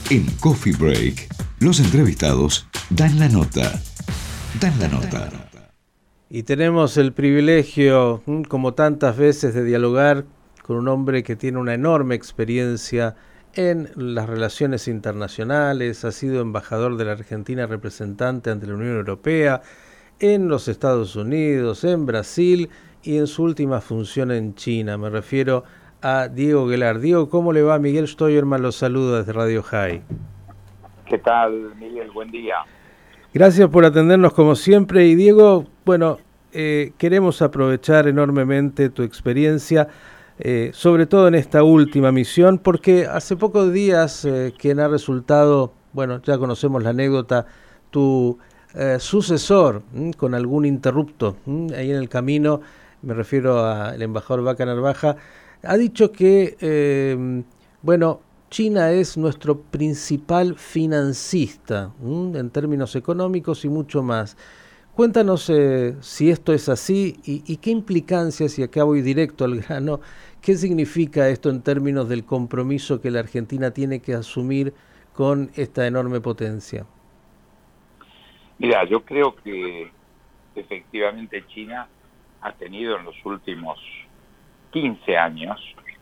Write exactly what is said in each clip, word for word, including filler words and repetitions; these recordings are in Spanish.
En Coffee Break, los entrevistados dan la nota. Dan la nota. Y tenemos el privilegio, como tantas veces, de dialogar con un hombre que tiene una enorme experiencia en las relaciones internacionales, ha sido embajador de la Argentina, representante ante la Unión Europea, en los Estados Unidos, en Brasil y en su última función en China. Me refiero a Diego Guelar. Diego, ¿cómo le va? Miguel Steuermann los saluda desde Radio High. ¿Qué tal, Miguel? Buen día. Gracias por atendernos como siempre. Y Diego, bueno, eh, queremos aprovechar enormemente tu experiencia, eh, sobre todo en esta última misión, porque hace pocos días eh, quien ha resultado, bueno, ya conocemos la anécdota, tu eh, sucesor, ¿m? con algún interrupto ¿m? ahí en el camino, me refiero al embajador Vaca Narvaja, ha dicho que, eh, bueno, China es nuestro principal financista ¿m? en términos económicos y mucho más. Cuéntanos eh, si esto es así y, y qué implicancias, y acá voy directo al grano, qué significa esto en términos del compromiso que la Argentina tiene que asumir con esta enorme potencia. Mira, yo creo que efectivamente China ha tenido en los últimos quince años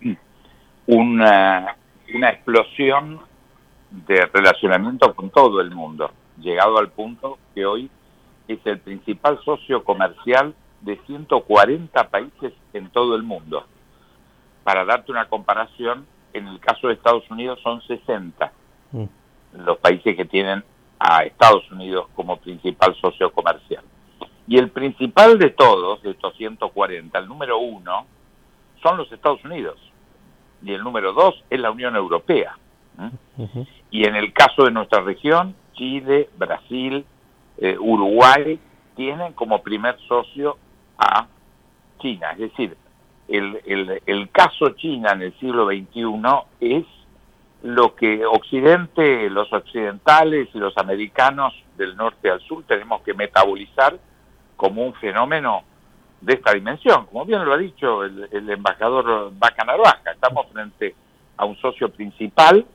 una, una explosión de relacionamiento con todo el mundo, llegado al punto que hoy es el principal socio comercial de ciento cuarenta países en todo el mundo. Para darte una comparación, en el caso de Estados Unidos son sesenta mm. los países que tienen a Estados Unidos como principal socio comercial. Y el principal de todos, de estos ciento cuarenta, el número uno, son los Estados Unidos. Y el número dos es la Unión Europea. ¿Mm? Uh-huh. Y en el caso de nuestra región, Chile, Brasil, eh, Uruguay, tienen como primer socio a China. Es decir, el, el, el caso China en el siglo veintiuno es lo que Occidente, los occidentales y los americanos del norte al sur tenemos que metabolizar como un fenómeno de esta dimensión. Como bien lo ha dicho el, el embajador Vaca Narvaja, estamos frente a un socio principal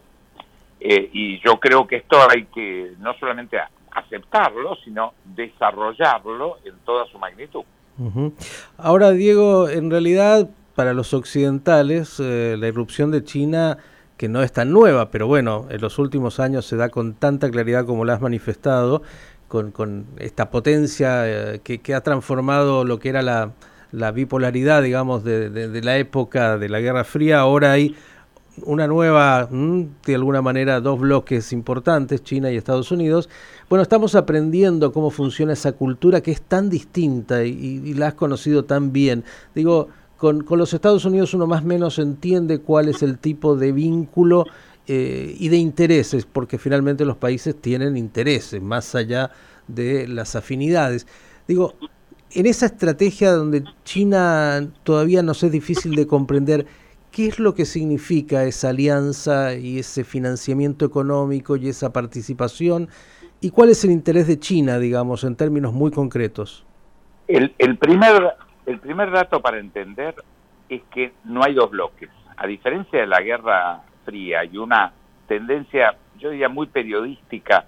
eh, y yo creo que esto hay que no solamente aceptarlo, sino desarrollarlo en toda su magnitud. Uh-huh. Ahora, Diego, en realidad para los occidentales eh, la irrupción de China, que no es tan nueva, pero bueno, en los últimos años se da con tanta claridad como la has manifestado, con, con esta potencia eh, que, que ha transformado lo que era la, la bipolaridad, digamos, de, de, de la época de la Guerra Fría. Ahora hay una nueva, de alguna manera, dos bloques importantes, China y Estados Unidos. Bueno, estamos aprendiendo cómo funciona esa cultura que es tan distinta y, y la has conocido tan bien. Digo, Con, con los Estados Unidos uno más o menos entiende cuál es el tipo de vínculo eh, y de intereses, porque finalmente los países tienen intereses, más allá de las afinidades. Digo, en esa estrategia donde China todavía nos es difícil de comprender, ¿qué es lo que significa esa alianza y ese financiamiento económico y esa participación? ¿Y cuál es el interés de China, digamos, en términos muy concretos? El, el primer... El primer dato para entender es que no hay dos bloques. A diferencia de la Guerra Fría y una tendencia, yo diría, muy periodística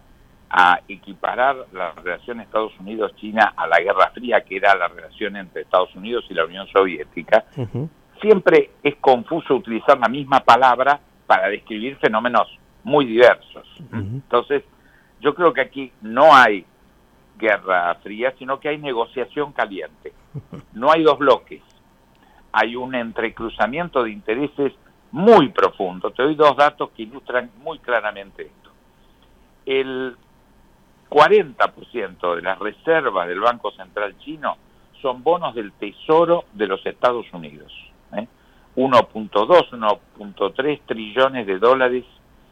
a equiparar la relación Estados Unidos-China a la Guerra Fría, que era la relación entre Estados Unidos y la Unión Soviética, uh-huh. siempre es confuso utilizar la misma palabra para describir fenómenos muy diversos. Uh-huh. Entonces, yo creo que aquí no hay Guerra Fría, sino que hay negociación caliente. No hay dos bloques. Hay un entrecruzamiento de intereses muy profundo. Te doy dos datos que ilustran muy claramente esto. El cuarenta por ciento de las reservas del Banco Central chino son bonos del Tesoro de los Estados Unidos. ¿eh? uno punto dos, uno punto tres trillones de dólares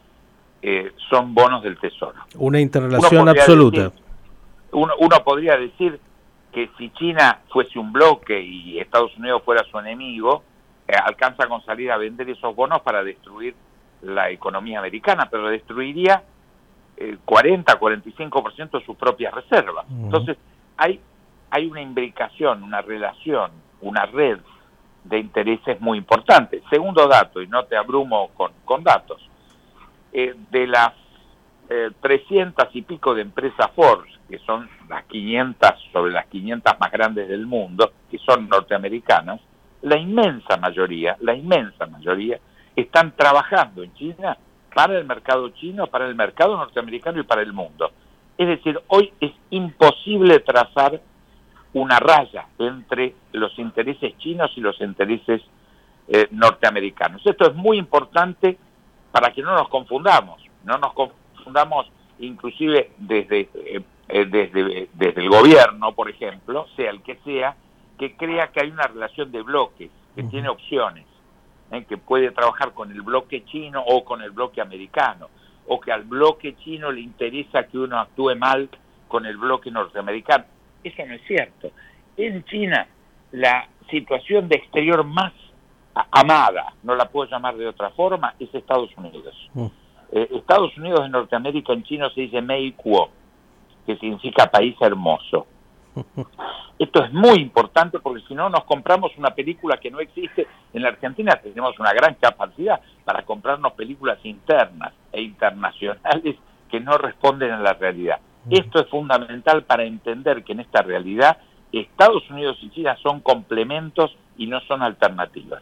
eh, son bonos del Tesoro. Una interrelación absoluta. Decir, Uno, uno podría decir que si China fuese un bloque y Estados Unidos fuera su enemigo, eh, alcanza con salir a vender esos bonos para destruir la economía americana, pero destruiría eh, cuarenta, cuarenta y cinco por ciento de sus propias reservas. Uh-huh. Entonces, hay, hay una imbricación, una relación, una red de intereses muy importante. Segundo dato, y no te abrumo con, con datos, eh, de las eh, trescientas y pico de empresas Forbes, que son las quinientas, sobre las quinientas más grandes del mundo, que son norteamericanas, la inmensa mayoría, la inmensa mayoría, están trabajando en China para el mercado chino, para el mercado norteamericano y para el mundo. Es decir, hoy es imposible trazar una raya entre los intereses chinos y los intereses eh, norteamericanos. Esto es muy importante para que no nos confundamos, no nos confundamos inclusive desde, eh, desde, desde el gobierno, por ejemplo, sea el que sea, que crea que hay una relación de bloques, que uh-huh. tiene opciones, ¿eh? que puede trabajar con el bloque chino o con el bloque americano, o que al bloque chino le interesa que uno actúe mal con el bloque norteamericano. Eso no es cierto. En China, la situación de exterior más amada, no la puedo llamar de otra forma, es Estados Unidos. Uh. Eh, Estados Unidos de Norteamérica en chino se dice Mei Kuo, que significa país hermoso. Esto es muy importante porque si no nos compramos una película que no existe. En la Argentina tenemos una gran capacidad para comprarnos películas internas e internacionales que no responden a la realidad. Esto es fundamental para entender que en esta realidad Estados Unidos y China son complementos y no son alternativas.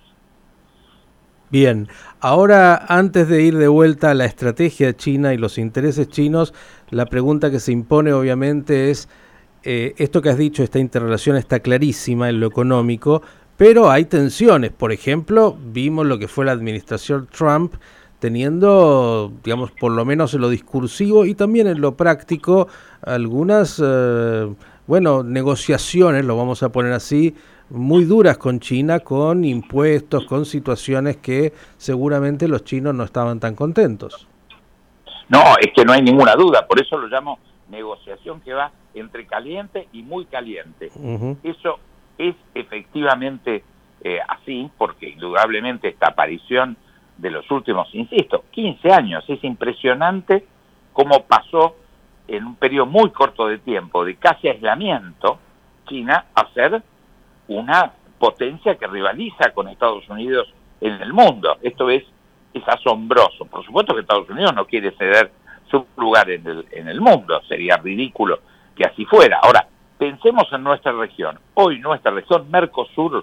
Bien, ahora antes de ir de vuelta a la estrategia china y los intereses chinos, la pregunta que se impone obviamente es, eh, esto que has dicho, esta interrelación está clarísima en lo económico, pero hay tensiones. Por ejemplo, vimos lo que fue la administración Trump teniendo, digamos, por lo menos en lo discursivo y también en lo práctico, algunas, eh, bueno, negociaciones, lo vamos a poner así, muy duras con China, con impuestos, con situaciones que seguramente los chinos no estaban tan contentos. No, es que no hay ninguna duda, por eso lo llamo negociación que va entre caliente y muy caliente. Uh-huh. Eso es efectivamente eh, así, porque indudablemente esta aparición de los últimos, insisto, quince años, es impresionante cómo pasó en un periodo muy corto de tiempo, de casi aislamiento, China a ser una potencia que rivaliza con Estados Unidos en el mundo. Esto es, es asombroso. Por supuesto que Estados Unidos no quiere ceder su lugar en el, en el mundo, sería ridículo que así fuera. Ahora, pensemos en nuestra región. Hoy nuestra región, Mercosur,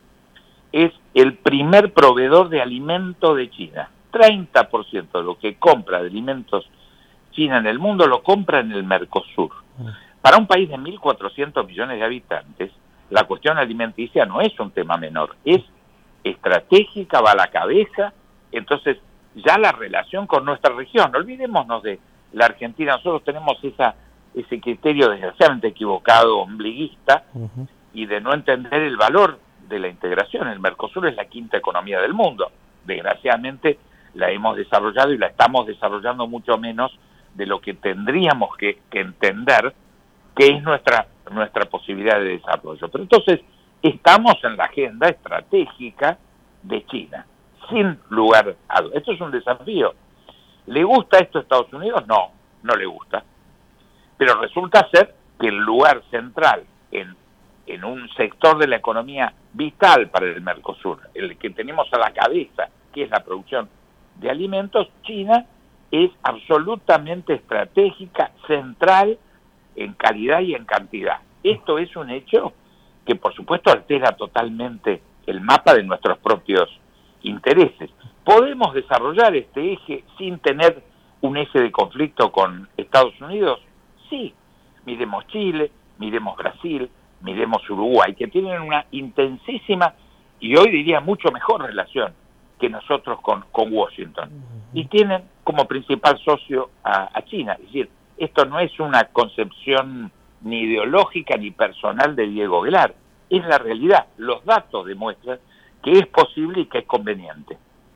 es el primer proveedor de alimento de China. treinta por ciento de lo que compra de alimentos China en el mundo lo compra en el Mercosur. Para un país de mil cuatrocientos millones de habitantes, la cuestión alimenticia no es un tema menor, es estratégica, va a la cabeza. Entonces, ya la relación con nuestra región, no olvidémonos de la Argentina, nosotros tenemos esa ese criterio desgraciadamente equivocado, ombliguista, uh-huh. y de no entender el valor de la integración. El Mercosur es la quinta economía del mundo. Desgraciadamente la hemos desarrollado y la estamos desarrollando mucho menos de lo que tendríamos que, que entender que es nuestra nuestra posibilidad de desarrollo. Pero entonces estamos en la agenda estratégica de China, sin lugar a dudas. Esto es un desafío. ¿Le gusta esto a Estados Unidos? No, no le gusta. Pero resulta ser que el lugar central en, en un sector de la economía vital para el Mercosur, el que tenemos a la cabeza, que es la producción de alimentos, China es absolutamente estratégica, central en calidad y en cantidad. Esto es un hecho que por supuesto altera totalmente el mapa de nuestros propios intereses. ¿Podemos desarrollar este eje sin tener un eje de conflicto con Estados Unidos? Sí. Miremos Chile, miremos Brasil, miremos Uruguay, que tienen una intensísima y hoy diría mucho mejor relación que nosotros con, con Washington. Y tienen como principal socio a, a China. Es decir, esto no es una concepción ni ideológica ni personal de Diego Aguilar, es la realidad. Los datos demuestran que es posible y que es conveniente.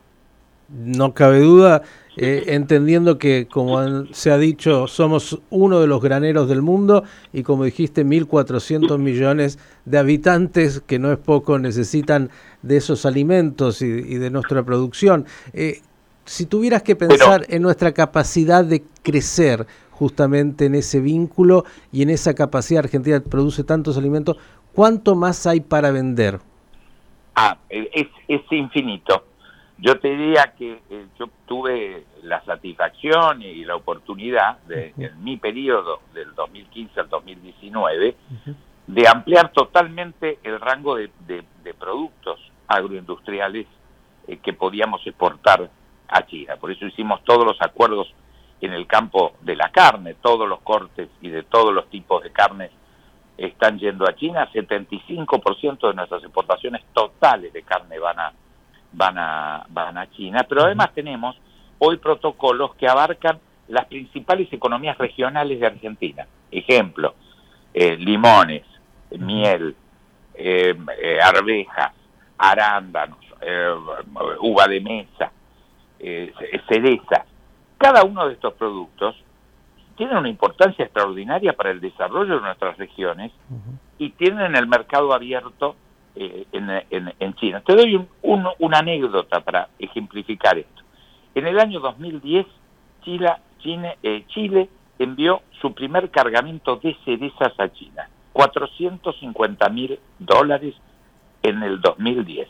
No cabe duda, eh, entendiendo que, como se ha dicho, somos uno de los graneros del mundo y, como dijiste, mil cuatrocientos millones de habitantes, que no es poco, necesitan de esos alimentos y, y de nuestra producción. Eh, si tuvieras que pensar Pero, en nuestra capacidad de crecer justamente en ese vínculo y en esa capacidad, Argentina produce tantos alimentos, ¿cuánto más hay para vender? Ah, es, es infinito. Yo te diría que eh, yo tuve la satisfacción y la oportunidad de, uh-huh. en mi periodo del dos mil quince al dos mil diecinueve, uh-huh. de ampliar totalmente el rango de, de, de productos agroindustriales eh, que podíamos exportar a China. Por eso hicimos todos los acuerdos en el campo de la carne, todos los cortes y de todos los tipos de carnes están yendo a China. setenta y cinco por ciento de nuestras exportaciones totales de carne van a van a van a China, pero además tenemos hoy protocolos que abarcan las principales economías regionales de Argentina. Ejemplo, eh, limones, miel, eh, eh, arvejas, arándanos, eh, uva de mesa, eh, cerezas. Cada uno de estos productos tiene una importancia extraordinaria para el desarrollo de nuestras regiones uh-huh. y tienen el mercado abierto eh, en, en, en China. Te doy un, un, una anécdota para ejemplificar esto. En el año dos mil diez, Chile, Chile, eh, Chile envió su primer cargamento de cerezas a China, cuatrocientos cincuenta mil dólares en el dos mil diez.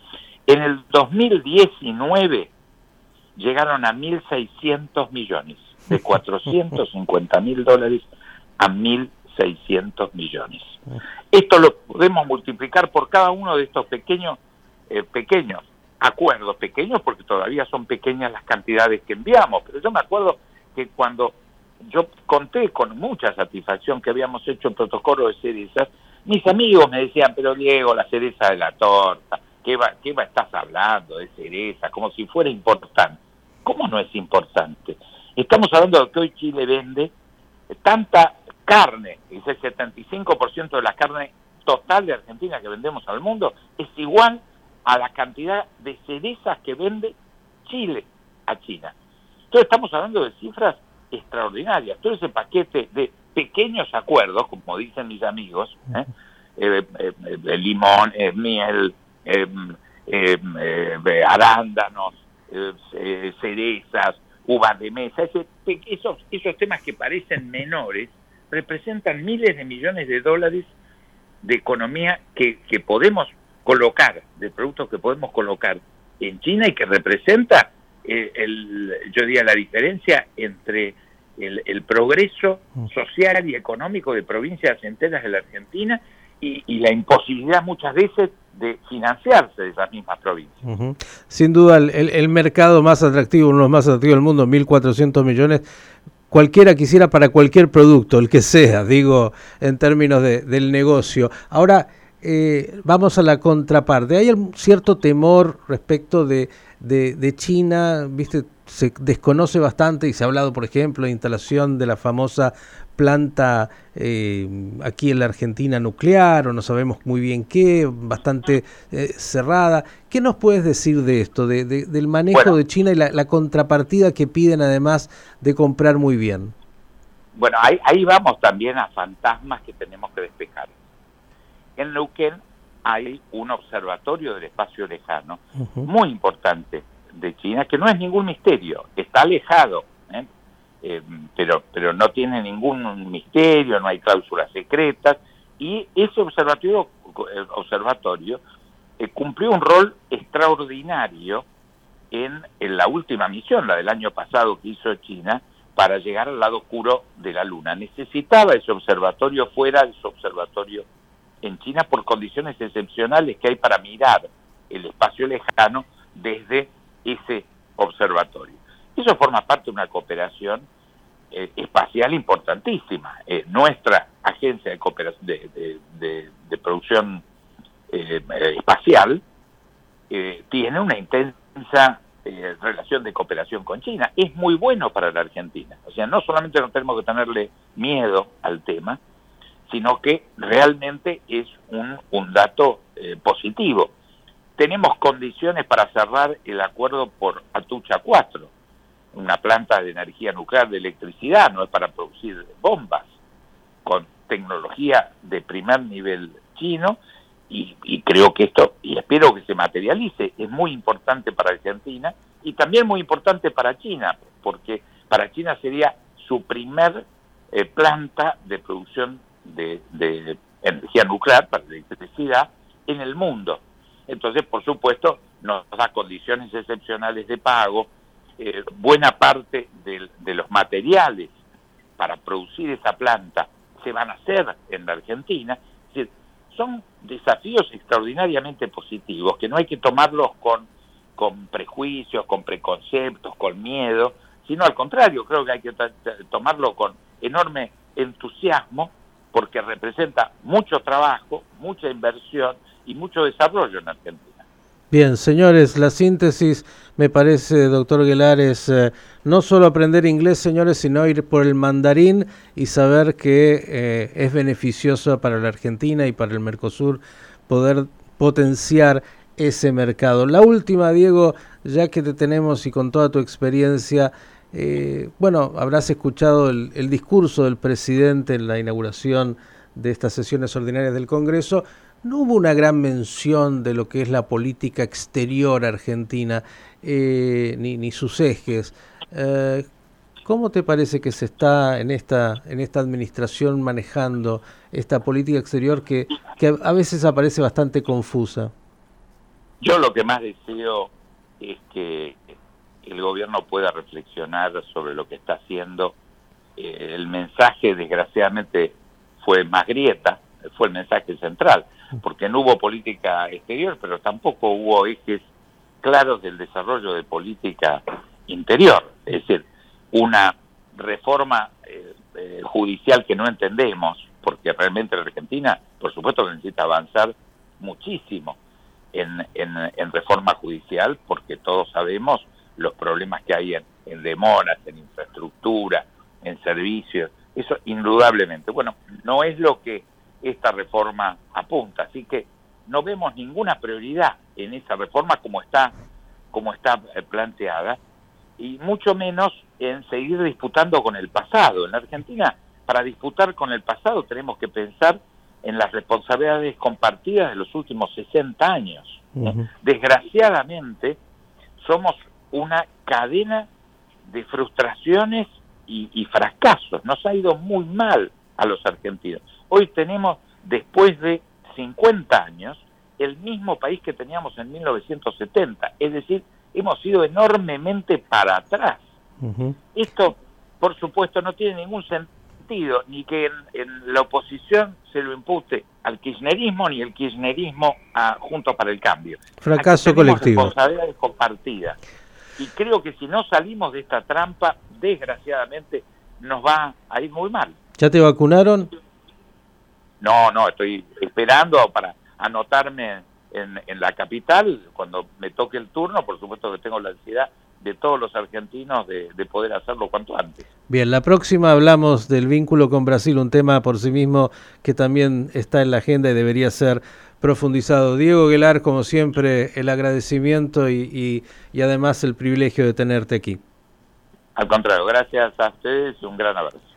En el dos mil diecinueve llegaron a mil seiscientos millones, de cuatrocientos cincuenta mil dólares a mil seiscientos millones. Esto lo podemos multiplicar por cada uno de estos pequeños, eh, pequeños acuerdos, pequeños porque todavía son pequeñas las cantidades que enviamos, pero yo me acuerdo que cuando yo conté con mucha satisfacción que habíamos hecho el protocolo de cerezas, mis amigos me decían, pero Diego, la cereza de la torta, ¿qué va, qué va estás hablando de cereza? Como si fuera importante. ¿Cómo no es importante? Estamos hablando de que hoy Chile vende tanta carne, ese setenta y cinco por ciento de la carne total de Argentina que vendemos al mundo es igual a la cantidad de cerezas que vende Chile a China. Entonces estamos hablando de cifras extraordinarias. Todo ese paquete de pequeños acuerdos, como dicen mis amigos, ¿eh? Eh, eh, eh, limón, eh, miel, eh, eh, eh, arándanos, eh, eh, cerezas, uvas de mesa, ese, esos, esos temas que parecen menores, representan miles de millones de dólares de economía que, que podemos colocar, de productos que podemos colocar en China y que representa, eh, el, yo diría, la diferencia entre el, el progreso social y económico de provincias enteras de la Argentina y, y la imposibilidad muchas veces de financiarse de esas mismas provincias. Uh-huh. Sin duda, el, el mercado más atractivo, uno de los más atractivos del mundo, mil cuatrocientos millones, cualquiera quisiera para cualquier producto, el que sea, digo, en términos de, del negocio. Ahora, eh, vamos a la contraparte. Hay un cierto temor respecto de, de, de China, viste, se desconoce bastante y se ha hablado, por ejemplo, de instalación de la famosa planta eh, aquí en la Argentina nuclear, o no sabemos muy bien qué, bastante eh, cerrada. ¿Qué nos puedes decir de esto, de, de, del manejo bueno, de China y la, la contrapartida que piden además de comprar muy bien? Bueno, ahí, ahí vamos también a fantasmas que tenemos que despejar. En Neuquén hay un observatorio del espacio lejano uh-huh. muy importante de China, que no es ningún misterio, está alejado, ¿eh? Eh, pero pero no tiene ningún misterio, no hay cláusulas secretas, y ese observatorio, el observatorio eh, cumplió un rol extraordinario en, en la última misión, la del año pasado que hizo China, para llegar al lado oscuro de la Luna. Necesitaba ese observatorio fuera de su observatorio en China por condiciones excepcionales que hay para mirar el espacio lejano desde ese observatorio. Eso forma parte de una cooperación eh, espacial importantísima. Eh, nuestra agencia de cooperación de, de, de, de producción eh, espacial eh, tiene una intensa eh, relación de cooperación con China. Es muy bueno para la Argentina. O sea, no solamente no tenemos que tenerle miedo al tema, sino que realmente es un, un dato eh, positivo. Tenemos condiciones para cerrar el acuerdo por Atucha cuatro, una planta de energía nuclear de electricidad, no es para producir bombas, con tecnología de primer nivel chino, y, y creo que esto, y espero que se materialice, es muy importante para Argentina y también muy importante para China, porque para China sería su primer eh, planta de producción de, de energía nuclear para la electricidad en el mundo. Entonces, por supuesto, nos da condiciones excepcionales de pago, eh, buena parte de, de los materiales para producir esa planta se van a hacer en la Argentina. Es decir, son desafíos extraordinariamente positivos, que no hay que tomarlos con, con prejuicios, con preconceptos, con miedo, sino al contrario, creo que hay que tomarlo con enorme entusiasmo, porque representa mucho trabajo, mucha inversión y mucho desarrollo en Argentina. Bien, señores, la síntesis me parece, doctor Guelar, es eh, no solo aprender inglés, señores, sino ir por el mandarín y saber que eh, es beneficioso para la Argentina y para el Mercosur poder potenciar ese mercado. La última, Diego, ya que te tenemos y con toda tu experiencia, eh, bueno, habrás escuchado el, el discurso del presidente en la inauguración de estas sesiones ordinarias del Congreso. No hubo una gran mención de lo que es la política exterior argentina, eh, ni, ni sus ejes. Eh, ¿Cómo te parece que se está en esta, en esta administración manejando esta política exterior que, que a veces aparece bastante confusa? Yo lo que más deseo es que el gobierno pueda reflexionar sobre lo que está haciendo. Eh, el mensaje, desgraciadamente, fue más grieta, fue el mensaje central, porque no hubo política exterior, pero tampoco hubo ejes claros del desarrollo de política interior. Es decir, una reforma eh, eh, judicial que no entendemos, porque realmente la Argentina, por supuesto que necesita avanzar muchísimo en, en, en reforma judicial, porque todos sabemos los problemas que hay en, en demoras, en infraestructura, en servicios, eso indudablemente. Bueno, no es lo que esta reforma apunta, así que no vemos ninguna prioridad en esa reforma como está como está planteada, y mucho menos en seguir disputando con el pasado. En la Argentina, para disputar con el pasado tenemos que pensar en las responsabilidades compartidas de los últimos sesenta años. Uh-huh. Desgraciadamente, somos una cadena de frustraciones y, y fracasos. Nos ha ido muy mal a los argentinos. Hoy tenemos, después de cincuenta años, el mismo país que teníamos en mil novecientos setenta. Es decir, hemos ido enormemente para atrás. Uh-huh. Esto, por supuesto, no tiene ningún sentido, ni que en, en la oposición se lo impute al kirchnerismo, ni el kirchnerismo a Juntos para el Cambio. Fracaso colectivo. Responsabilidades compartidas. Y creo que si no salimos de esta trampa, desgraciadamente, nos va a ir muy mal. ¿Ya te vacunaron? No, no, estoy esperando para anotarme en, en la capital. Cuando me toque el turno, por supuesto que tengo la ansiedad de todos los argentinos de, de poder hacerlo cuanto antes. Bien, la próxima hablamos del vínculo con Brasil, un tema por sí mismo que también está en la agenda y debería ser profundizado. Diego Guelar, como siempre, el agradecimiento y, y, y además el privilegio de tenerte aquí. Al contrario, gracias a ustedes y un gran abrazo.